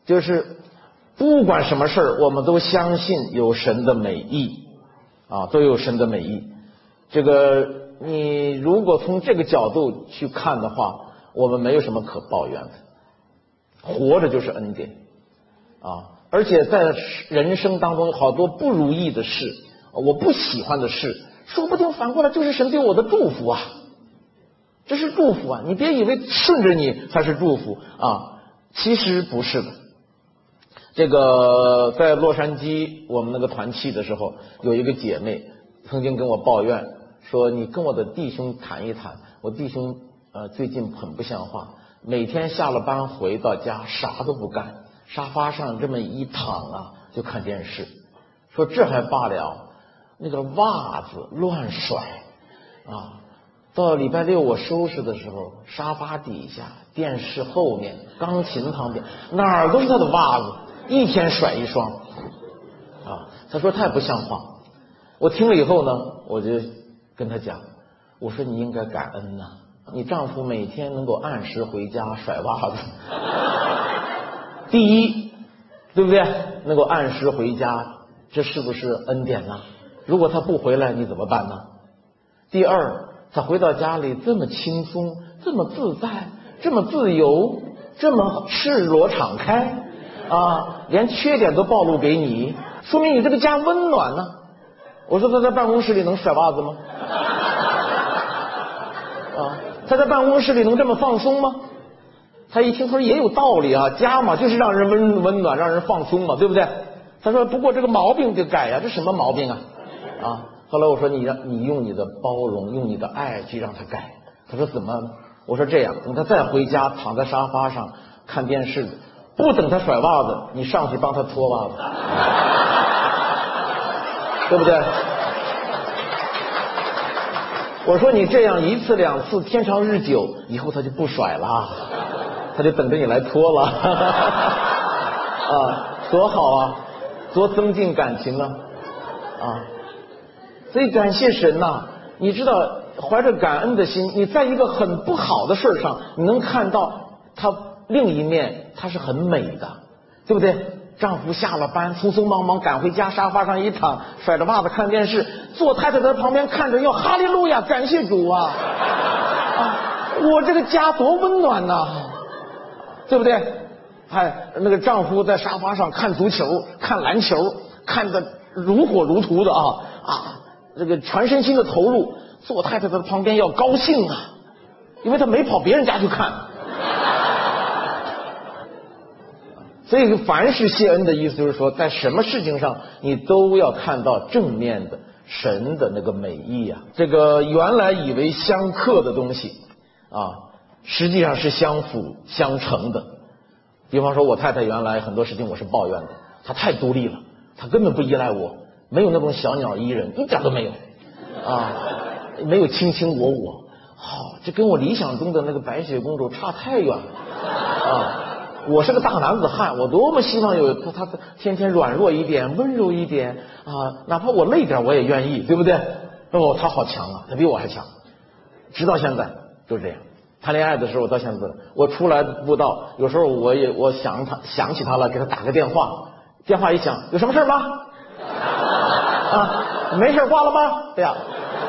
就是不管什么事儿，我们都相信有神的美意啊，都有神的美意。这个你如果从这个角度去看的话，我们没有什么可抱怨的，活着就是恩典啊！而且在人生当中，好多不如意的事，我不喜欢的事，说不定反过来就是神对我的祝福啊！这是祝福啊！你别以为顺着你才是祝福啊，其实不是的。这个在洛杉矶我们那个团契的时候，有一个姐妹曾经跟我抱怨说：“你跟我的弟兄谈一谈，我弟兄呃最近很不像话，每天下了班回到家啥都不干，沙发上这么一躺啊就看电视。说这还罢了，那个袜子乱甩啊。”到礼拜六我收拾的时候，沙发底下、电视后面、钢琴旁边，哪儿都是他的袜子，一天甩一双啊。他说太不像话。我听了以后呢，我就跟他讲，我说你应该感恩呐、啊，你丈夫每天能够按时回家甩袜子，第一，对不对？能够按时回家，这是不是恩典呢？如果他不回来，你怎么办呢？第二，他回到家里这么轻松，这么自在，这么自由，这么赤裸敞开啊，连缺点都暴露给你，说明你这个家温暖呢。我说他在办公室里能甩袜子吗？啊，他在办公室里能这么放松吗？他一听说也有道理啊，家嘛就是让人温温暖，让人放松嘛，对不对？他说不过这个毛病得改呀、啊，这什么毛病啊？啊。后来我说你让你用你的包容，用你的爱去让他改。他说怎么？我说这样，等他再回家躺在沙发上看电视，不等他甩袜子，你上去帮他脱袜子，对不对？我说你这样一次两次，天长日久，以后他就不甩了，他就等着你来脱了啊，多好啊，多增进感情啊啊！所以感谢神呐、啊，你知道怀着感恩的心，你在一个很不好的事上，你能看到他另一面，他是很美的，对不对？丈夫下了班匆匆忙忙赶回家，沙发上一躺，甩着袜子看电视，做太太在旁边看着要哈利路亚，感谢主啊啊！我这个家多温暖呐、啊，对不对？哎，那个丈夫在沙发上看足球看篮球，看得如火如荼的啊啊！这个全身心的投入，做太太在旁边要高兴啊，因为他没跑别人家去看。所以凡是谢恩的意思就是说，在什么事情上你都要看到正面的神的那个美意啊。这个原来以为相克的东西啊，实际上是相辅相成的。比方说我太太原来很多事情我是抱怨的，她太独立了，她根本不依赖我，没有那种小鸟依人，一点都没有啊，没有卿卿我我，好、哦，这跟我理想中的那个白雪公主差太远了啊！我是个大男子汉，我多么希望有他，他天天软弱一点，温柔一点啊，哪怕我累点我也愿意，对不对？哦，他好强啊，他比我还强，直到现在就这样。谈恋爱的时候到现在，我出来布道，有时候我也我想他想起他了，给他打个电话，电话一响，有什么事吗？啊，没事挂了吗？对呀，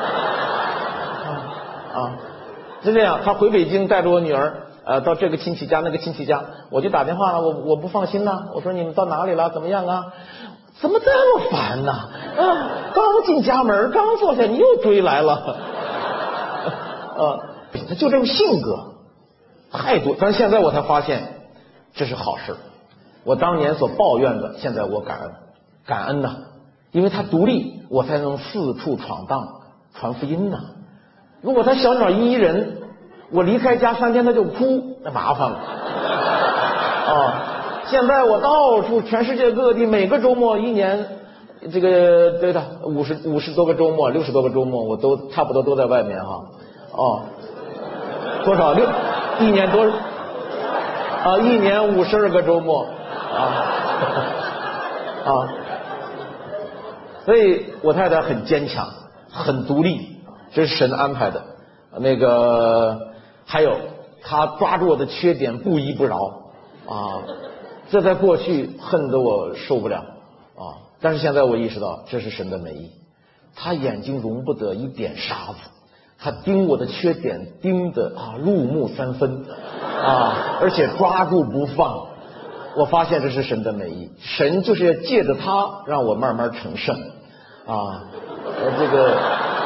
啊，啊，是这样。他回北京带着我女儿。呃，到这个亲戚家那个亲戚家，我就打电话了，我我不放心呐、啊，我说你们到哪里了？怎么样啊？怎么这么烦呢、啊？啊，刚进家门，刚坐下，你又追来了。呃，他就这种性格，太多。但是现在我才发现，这是好事。我当年所抱怨的，现在我感恩，感恩呐、啊，因为他独立，我才能四处闯荡传福音呐、啊。如果他小鸟依人。我离开家三天他就哭，那麻烦了啊！现在我到处全世界各地，每个周末一年这个对的五十五十多个周末，六十多个周末，我都差不多都在外面哈。哦，多少六一年多啊？一年五十二个周末啊啊！所以我太太很坚强，很独立，这是神安排的。那个。还有，他抓住我的缺点不依不饶啊！ 这在过去恨得我受不了啊！但是现在我意识到这是神的美意，他眼睛容不得一点沙子，他盯我的缺点盯得啊入木三分啊，而且抓住不放。我发现这是神的美意，神就是要借着他让我慢慢成圣啊！呃，这个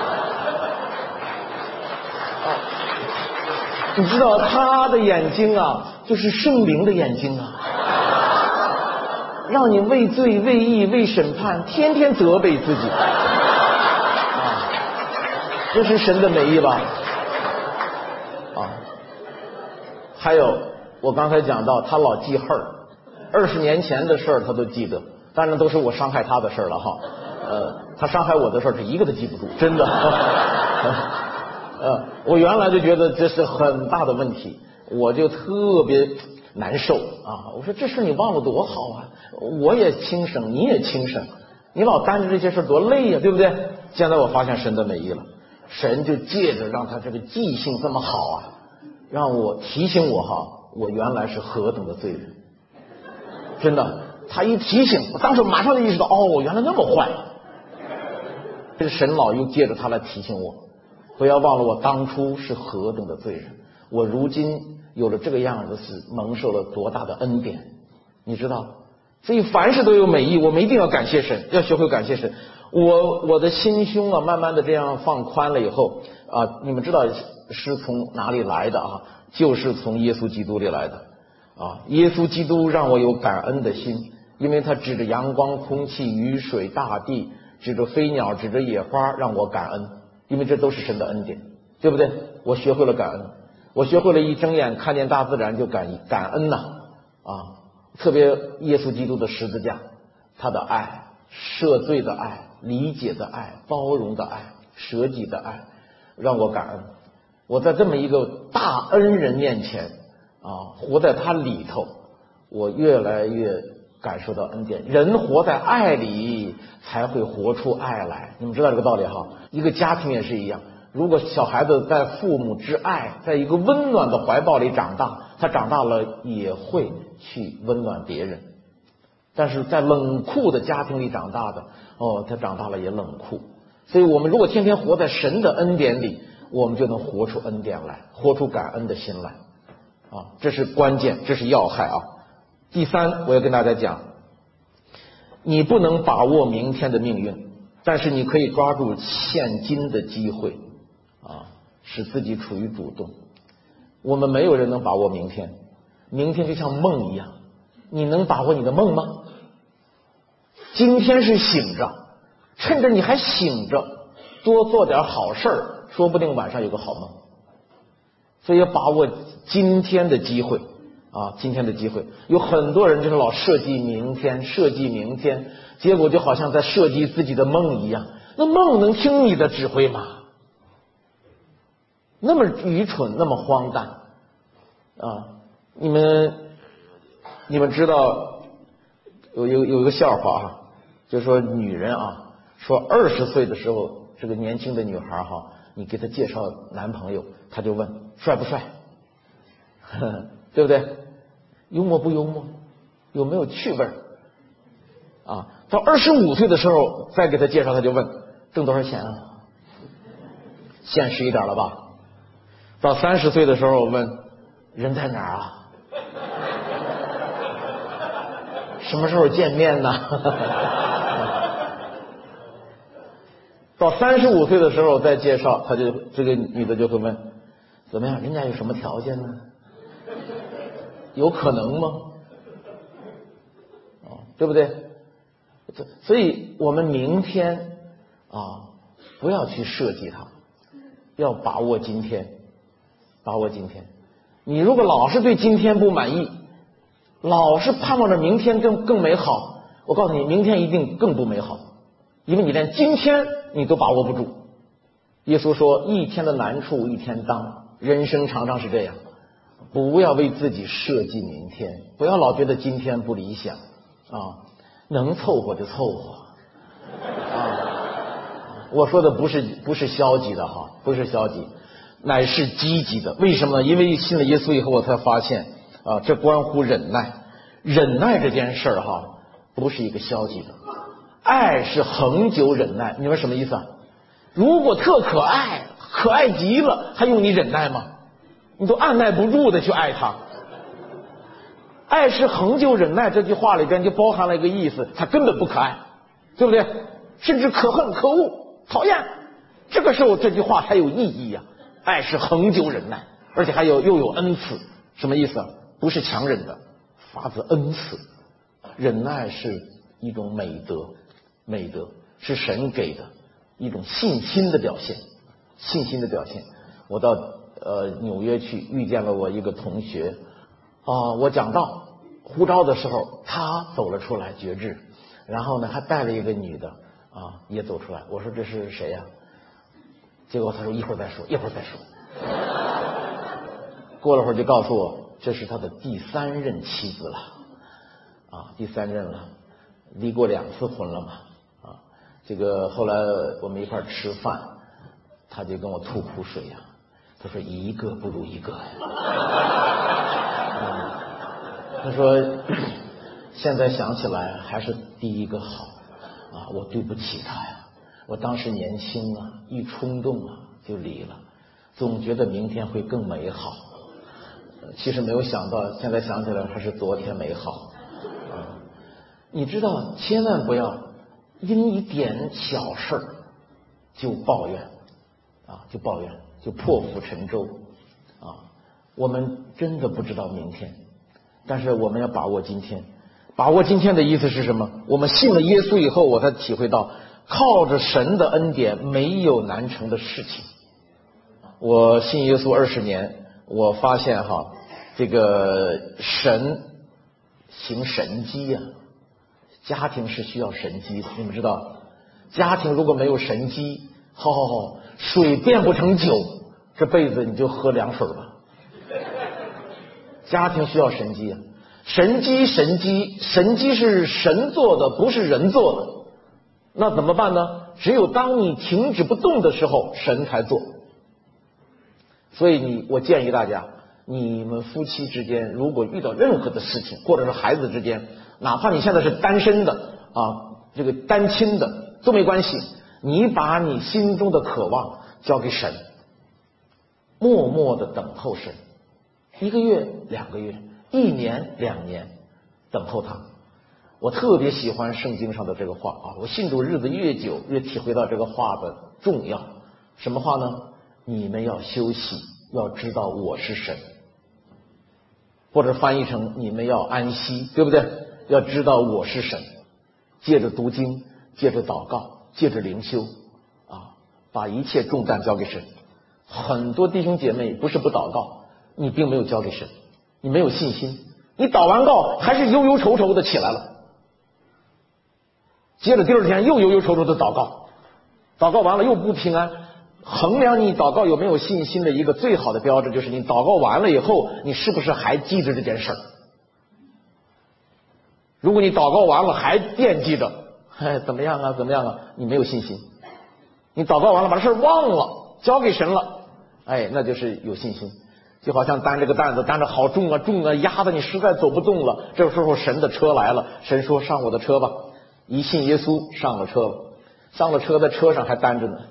啊，你知道他的眼睛啊，就是圣灵的眼睛啊，让你为罪、为义、为审判，天天责备自己啊！这是神的美意吧？啊，还有我刚才讲到，他老记恨儿。二十年前的事儿他都记得，当然都是我伤害他的事儿了哈。呃，他伤害我的事儿，他一个都记不住，真的。呃，我原来就觉得这是很大的问题，我就特别难受啊。我说这事你忘了多好啊，我也轻省，你也轻省，你老担着这些事多累呀，对不对？现在我发现神的美意了，神就借着让他这个记性这么好啊，让我提醒我哈，我原来是何等的罪人。真的，他一提醒，我当时马上就意识到，哦，我原来那么坏。这个神老又借着他来提醒我，不要忘了我当初是何等的罪人，我如今有了这个样子，是蒙受了多大的恩典，你知道？所以凡事都有美意，我们一定要感谢神，要学会感谢神。我我的心胸啊，慢慢的这样放宽了以后啊，你们知道是从哪里来的啊？就是从耶稣基督里来的。啊，耶稣基督让我有感恩的心，因为他指着阳光、空气、雨水、大地，指着飞鸟，指着野花，让我感恩，因为这都是神的恩典，对不对？我学会了感恩，我学会了一睁眼看见大自然就感感恩呐啊！特别耶稣基督的十字架，他的爱，赦罪的爱，理解的爱，包容的爱，舍己的爱，让我感恩。我在这么一个大恩人面前啊，活在他里头，我越来越感受到恩典。人活在爱里，才会活出爱来。你们知道这个道理哈？一个家庭也是一样，如果小孩子在父母之爱，在一个温暖的怀抱里长大，他长大了也会去温暖别人。但是在冷酷的家庭里长大的，哦，他长大了也冷酷。所以我们如果天天活在神的恩典里，我们就能活出恩典来，活出感恩的心来。啊，这是关键，这是要害啊！第三，我要跟大家讲，你不能把握明天的命运，但是你可以抓住现今的机会，啊，使自己处于主动。我们没有人能把握明天，明天就像梦一样，你能把握你的梦吗？今天是醒着，趁着你还醒着，多做点好事儿，说不定晚上有个好梦。所以要把握今天的机会啊，今天的机会。有很多人就是老设计明天，设计明天，结果就好像在设计自己的梦一样。那梦能听你的指挥吗？那么愚蠢，那么荒诞啊！你们你们知道有有有一个笑话啊，就是说女人啊，说二十岁的时候，这个年轻的女孩哈、啊，你给她介绍男朋友，她就问帅不帅，呵呵，对不对？幽默不幽默？有没有趣味啊？到二十五岁的时候再给她介绍，她就问挣多少钱啊？现实一点了吧？到三十岁的时候问人在哪儿啊？什么时候见面呢？到三十五岁的时候再介绍，他就这个女的就会问怎么样，人家有什么条件呢？有可能吗？哦，对不对？所以我们明天啊，不要去设计它，要把握今天，把握今天。你如果老是对今天不满意，老是盼望着明天更更美好，我告诉你，明天一定更不美好，因为你连今天你都把握不住。耶稣说一天的难处一天当，人生常常是这样，不要为自己设计明天，不要老觉得今天不理想啊，能凑合就凑合啊。我说的不是不是消极的哈，不是消极，乃是积极的。为什么呢？因为信了耶稣以后，我才发现啊，这关乎忍耐。 忍耐这件事儿哈，不是一个消极的，爱是恒久忍耐。你说什么意思啊？如果特可爱，可爱极了，还用你忍耐吗？你都按耐不住的去爱他。爱是恒久忍耐这句话里边就包含了一个意思，他根本不可爱，对不对？甚至可恨、可恶、讨厌。这个时候这句话才有意义呀、啊。爱是恒久忍耐，而且还有又有恩慈。什么意思啊？不是强忍的，发自恩慈。忍耐是一种美德，美德是神给的一种信心的表现，信心的表现。我到呃纽约去遇见了我一个同学啊、呃，我讲道呼召的时候，他走了出来觉志，然后呢还带了一个女的啊也走出来。我说这是谁呀、啊？结果他说一会儿再说，一会儿再说。过了会儿就告诉我，这是他的第三任妻子了啊，第三任了，离过两次婚了嘛啊。这个后来我们一块吃饭，他就跟我吐苦水呀、啊，他说一个不如一个呀。嗯、他说现在想起来还是第一个好啊，我对不起他呀。我当时年轻啊，一冲动啊就离了，总觉得明天会更美好。其实没有想到，现在想起来还是昨天美好。啊、你知道，千万不要因一点小事就抱怨啊，就抱怨，就破釜沉舟啊。我们真的不知道明天，但是我们要把握今天。把握今天的意思是什么？我们信了耶稣以后，我才体会到，靠着神的恩典，没有难成的事情。我信耶稣二十年，我发现哈，这个神行神迹呀、啊，家庭是需要神迹的。你们知道，家庭如果没有神迹，好好好，水变不成酒，这辈子你就喝凉水吧。家庭需要神迹啊。神迹神迹神迹是神做的，不是人做的。那怎么办呢？只有当你停止不动的时候，神才做。所以你我建议大家，你们夫妻之间如果遇到任何的事情，或者是孩子之间，哪怕你现在是单身的啊，这个单亲的都没关系，你把你心中的渴望交给神，默默的等候神，一个月两个月一年两年，等候他。我特别喜欢圣经上的这个话啊，我信主日子越久，越体会到这个话的重要。什么话呢？你们要休息，要知道我是神，或者翻译成你们要安息，对不对？要知道我是神。借着读经，借着祷告，借着灵修啊，把一切重担交给神。很多弟兄姐妹不是不祷告，你并没有交给神，你没有信心，你祷完告还是忧忧愁愁的起来了，接着第二天又忧忧愁愁的祷告，祷告完了又不平安。衡量你祷告有没有信心的一个最好的标志，就是你祷告完了以后，你是不是还记着这件事儿。如果你祷告完了还惦记着，哎，怎么样啊怎么样啊，你没有信心。你祷告完了把这事儿忘了，交给神了，哎，那就是有信心。就好像担这个担子，担着好重啊重啊，压得你实在走不动了。这个时候神的车来了，神说上我的车吧，一信耶稣上了车了，上了车在车上还担着呢，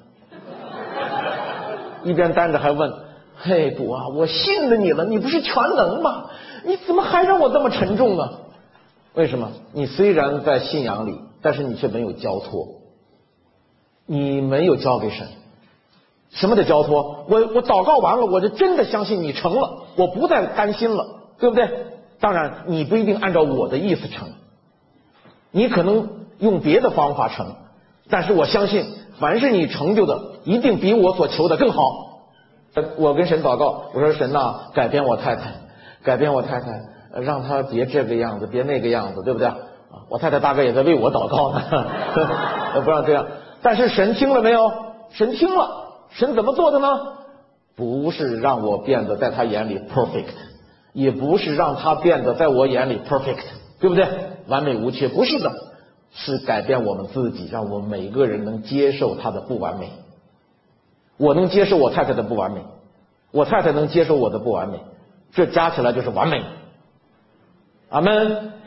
一边担着还问，嘿主啊，我信了你了，你不是全能吗？你怎么还让我这么沉重啊？为什么？你虽然在信仰里，但是你却没有交托，你没有交给神。什么的交托？我我祷告完了，我就真的相信你成了，我不再担心了，对不对？当然你不一定按照我的意思成，你可能用别的方法成，但是我相信凡是你成就的一定比我所求的更好。我跟神祷告，我说神呐，改变我太太，改变我太太，让她别这个样子，别那个样子，对不对？我太太大概也在为我祷告呢，不让这样。但是神听了没有？神听了。神怎么做的呢？不是让我变得在他眼里 perfect， 也不是让他变得在我眼里 perfect， 对不对？完美无缺，不是的，是改变我们自己，让我们每个人能接受他的不完美。我能接受我太太的不完美，我太太能接受我的不完美，这加起来就是完美。阿们。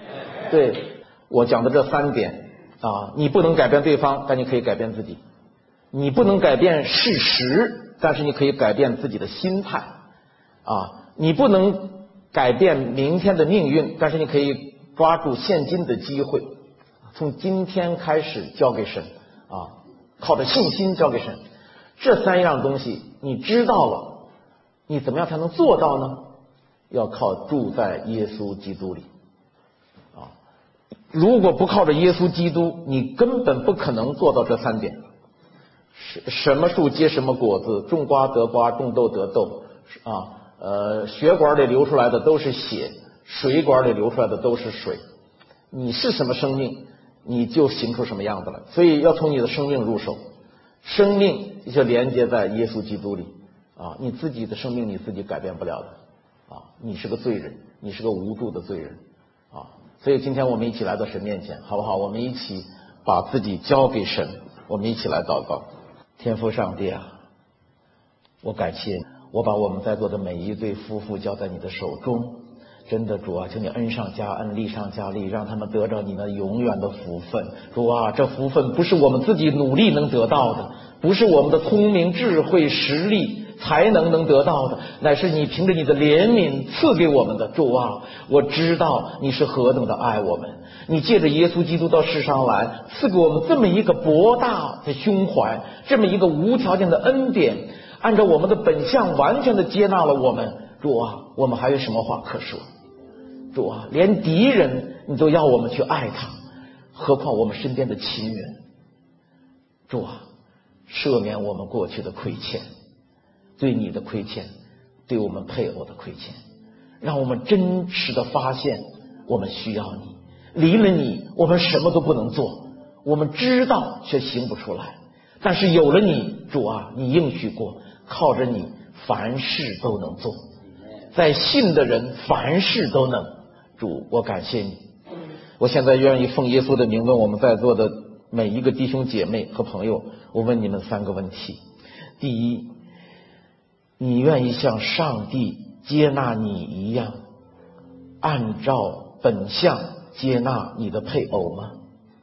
对，我讲的这三点啊，你不能改变对方，但你可以改变自己；你不能改变事实，但是你可以改变自己的心态啊；你不能改变明天的命运，但是你可以抓住现今的机会，从今天开始交给神啊，靠着信心交给神。这三样东西你知道了，你怎么样才能做到呢？要靠住在耶稣基督里啊！如果不靠着耶稣基督，你根本不可能做到这三点。什么树结什么果子，种瓜得瓜，种豆得豆啊！呃，血管里流出来的都是血，水管里流出来的都是水。你是什么生命，你就行出什么样子来。所以要从你的生命入手，生命就连接在耶稣基督里啊！你自己的生命你自己改变不了的啊！你是个罪人，你是个无助的罪人啊！所以今天我们一起来到神面前，好不好？我们一起把自己交给神，我们一起来祷告。天父上帝啊，我感谢你，我把我们在座的每一对夫妇交在你的手中。真的主啊，求你恩上加恩，利上加利，让他们得着你那永远的福分。主啊，这福分不是我们自己努力能得到的，不是我们的聪明智慧实力才能能得到的，乃是你凭着你的怜悯赐给我们的。主啊，我知道你是何等的爱我们，你借着耶稣基督到世上来，赐给我们这么一个博大的胸怀，这么一个无条件的恩典，按照我们的本相完全的接纳了我们。主啊，我们还有什么话可说？主啊，连敌人你都要我们去爱他，何况我们身边的亲人。主啊，赦免我们过去的亏欠，对你的亏欠，对我们配偶的亏欠，让我们真实的发现我们需要你，离了你我们什么都不能做，我们知道却行不出来，但是有了你，主啊，你应许过靠着你凡事都能做，在信的人凡事都能。主，我感谢你，我现在愿意奉耶稣的名问我们在座的每一个弟兄姐妹和朋友，我问你们三个问题。第一，你愿意像上帝接纳你一样，按照本相接纳你的配偶吗？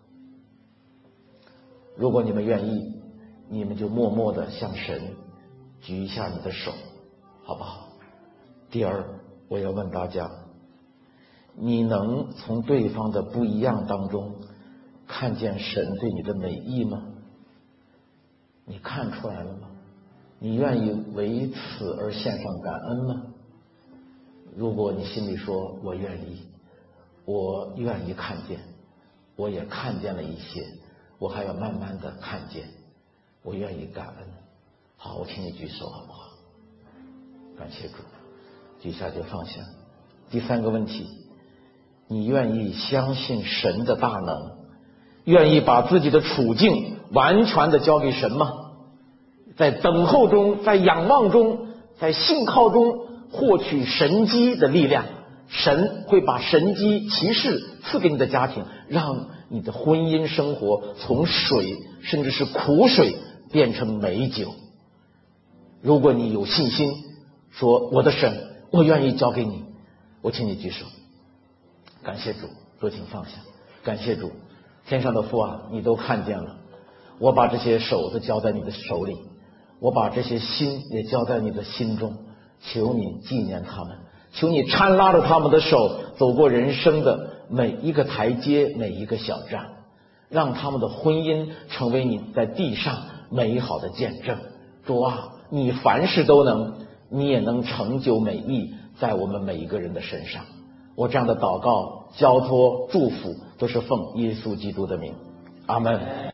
如果你们愿意，你们就默默地向神举一下你的手，好不好？第二，我要问大家，你能从对方的不一样当中看见神对你的美意吗？你看出来了吗？你愿意为此而献上感恩吗？如果你心里说我愿意，我愿意看见，我也看见了一些，我还要慢慢的看见，我愿意感恩。好，我请你举手好不好？感谢主，举下就放下。第三个问题，你愿意相信神的大能，愿意把自己的处境完全的交给神吗？在等候中，在仰望中，在信靠中获取神机的力量，神会把神机奇事赐给你的家庭，让你的婚姻生活从水甚至是苦水变成美酒。如果你有信心说我的神我愿意交给你，我请你举手。感谢主，主请放下。感谢主，天上的父啊，你都看见了，我把这些手都交在你的手里，我把这些心也交在你的心中，求你纪念他们，求你搀拉着他们的手走过人生的每一个台阶，每一个小站，让他们的婚姻成为你在地上美好的见证。主啊，你凡事都能，你也能成就美意在我们每一个人的身上。我这样的祷告交托祝福都是奉耶稣基督的名，阿们。